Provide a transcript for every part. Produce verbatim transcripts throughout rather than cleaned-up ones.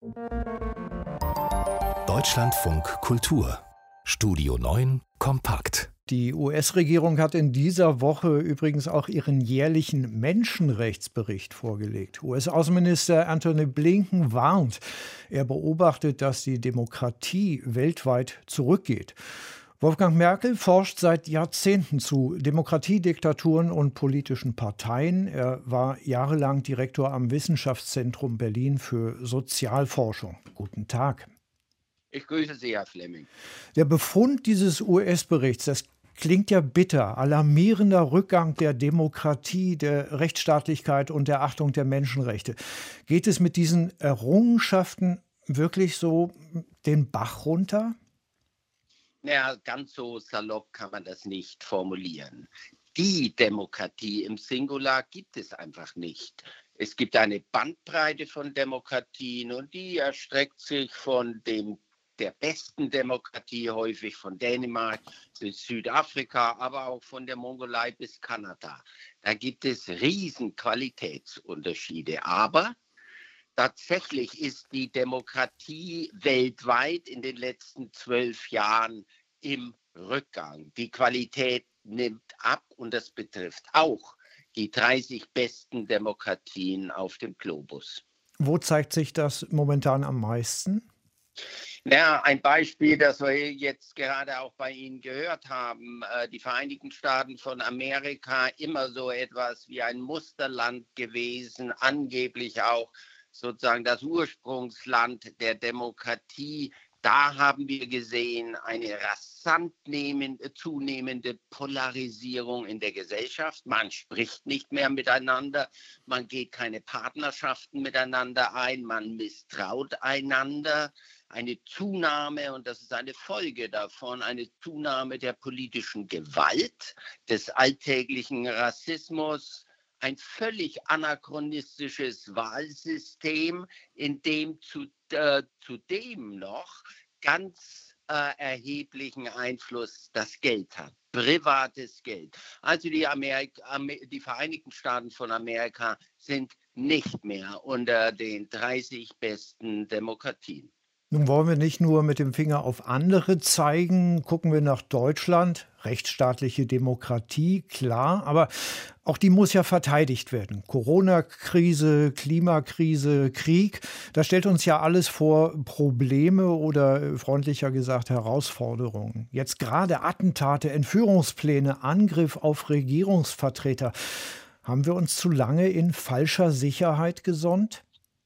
Deutschlandfunk Kultur Studio neun kompakt. Die U S-Regierung hat in dieser Woche übrigens auch ihren jährlichen Menschenrechtsbericht vorgelegt. U S-Außenminister Antony Blinken warnt. Er beobachtet, dass die Demokratie weltweit zurückgeht. Wolfgang Merkel forscht seit Jahrzehnten zu Demokratie, Diktaturen und politischen Parteien. Er war jahrelang Direktor am Wissenschaftszentrum Berlin für Sozialforschung. Guten Tag. Ich grüße Sie, Herr Flemming. Der Befund dieses U S-Berichts, das klingt ja bitter. Alarmierender Rückgang der Demokratie, der Rechtsstaatlichkeit und der Achtung der Menschenrechte. Geht es mit diesen Errungenschaften wirklich so den Bach runter? Naja, ganz so salopp kann man das nicht formulieren. Die Demokratie im Singular gibt es einfach nicht. Es gibt eine Bandbreite von Demokratien und die erstreckt sich von dem der besten Demokratie, häufig von Dänemark bis Südafrika, aber auch von der Mongolei bis Kanada. Da gibt es riesen Qualitätsunterschiede. Aber tatsächlich ist die Demokratie weltweit in den letzten zwölf Jahren im Rückgang. Die Qualität nimmt ab und das betrifft auch die dreißig besten Demokratien auf dem Globus. Wo zeigt sich das momentan am meisten? Ja, ein Beispiel, das wir jetzt gerade auch bei Ihnen gehört haben, die Vereinigten Staaten von Amerika, immer so etwas wie ein Musterland gewesen, angeblich auch sozusagen das Ursprungsland der Demokratie. Da haben wir gesehen eine rasant zunehmende Polarisierung in der Gesellschaft. Man spricht nicht mehr miteinander, man geht keine Partnerschaften miteinander ein, man misstraut einander. Eine Zunahme, und das ist eine Folge davon, eine Zunahme der politischen Gewalt, des alltäglichen Rassismus, ein völlig anachronistisches Wahlsystem, in dem zu, äh, zudem noch ganz äh, erheblichen Einfluss das Geld hat, privates Geld. Also die, Amerika, Amer- die Vereinigten Staaten von Amerika sind nicht mehr unter den dreißig besten Demokratien. Nun wollen wir nicht nur mit dem Finger auf andere zeigen, gucken wir nach Deutschland, rechtsstaatliche Demokratie, klar, aber auch die muss ja verteidigt werden. Corona-Krise, Klimakrise, Krieg, das stellt uns ja alles vor Probleme oder freundlicher gesagt Herausforderungen. Jetzt gerade Attentate, Entführungspläne, Angriff auf Regierungsvertreter. Haben wir uns zu lange in falscher Sicherheit gesonnt?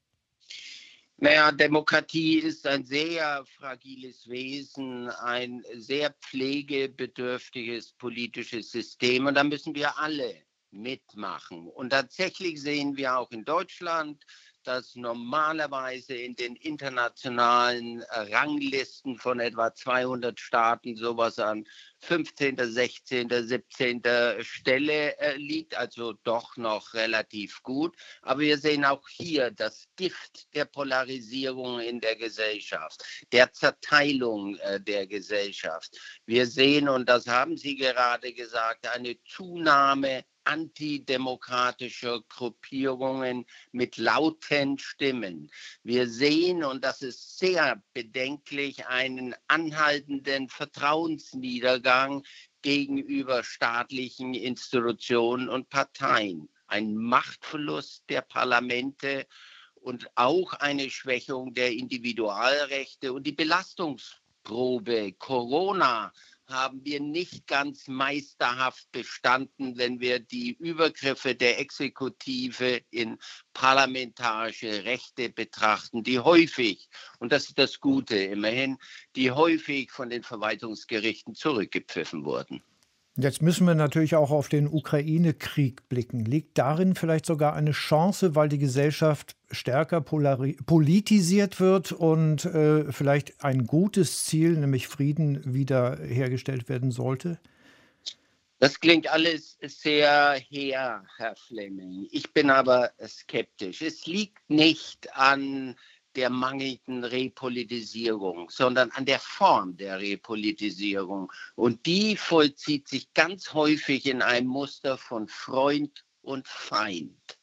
Naja, Demokratie ist ein sehr fragiles Wesen, ein sehr pflegebedürftiges politisches System und da müssen wir alle mitmachen. Und tatsächlich sehen wir auch in Deutschland, dass normalerweise in den internationalen Ranglisten von etwa zweihundert Staaten sowas an fünfzehnter, sechzehnter, siebzehnter Stelle äh, liegt, also doch noch relativ gut. Aber wir sehen auch hier das Gift der Polarisierung in der Gesellschaft, der Zerteilung äh, der Gesellschaft. Wir sehen, und das haben Sie gerade gesagt, eine Zunahme antidemokratischer Gruppierungen mit lauten Stimmen. Wir sehen, und das ist sehr bedenklich, einen anhaltenden Vertrauensniedergang gegenüber staatlichen Institutionen und Parteien. Ein Machtverlust der Parlamente und auch eine Schwächung der Individualrechte und die Belastungsprobe Corona haben wir nicht ganz meisterhaft bestanden, wenn wir die Übergriffe der Exekutive in parlamentarische Rechte betrachten, die häufig, und das ist das Gute immerhin, die häufig von den Verwaltungsgerichten zurückgepfiffen wurden. Jetzt müssen wir natürlich auch auf den Ukraine-Krieg blicken. Liegt darin vielleicht sogar eine Chance, weil die Gesellschaft stärker polari- politisiert wird und äh, vielleicht ein gutes Ziel, nämlich Frieden, wiederhergestellt werden sollte? Das klingt alles sehr her, Herr Flemming. Ich bin aber skeptisch. Es liegt nicht an der mangelnden Repolitisierung, sondern an der Form der Repolitisierung. Und die vollzieht sich ganz häufig in einem Muster von Freund und Feind.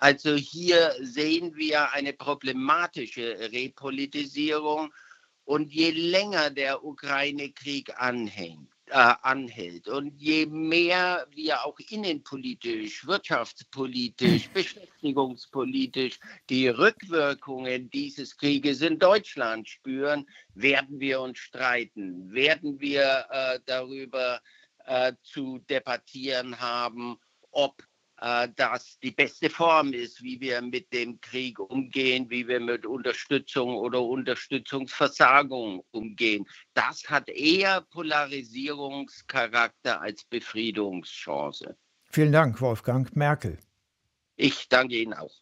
Also hier sehen wir eine problematische Repolitisierung. Und je länger der Ukraine-Krieg anhängt, äh, anhält und je mehr wir auch innenpolitisch, wirtschaftspolitisch, beschäftigungspolitisch die Rückwirkungen dieses Krieges in Deutschland spüren, werden wir uns streiten, werden wir äh, darüber äh, zu debattieren haben, ob äh, das die beste Form ist, wie wir mit dem Krieg umgehen, wie wir mit Unterstützung oder Unterstützungsversagung umgehen. Das hat eher Polarisierungscharakter als Befriedungschance. Vielen Dank, Wolfgang Merkel. Ich danke Ihnen auch.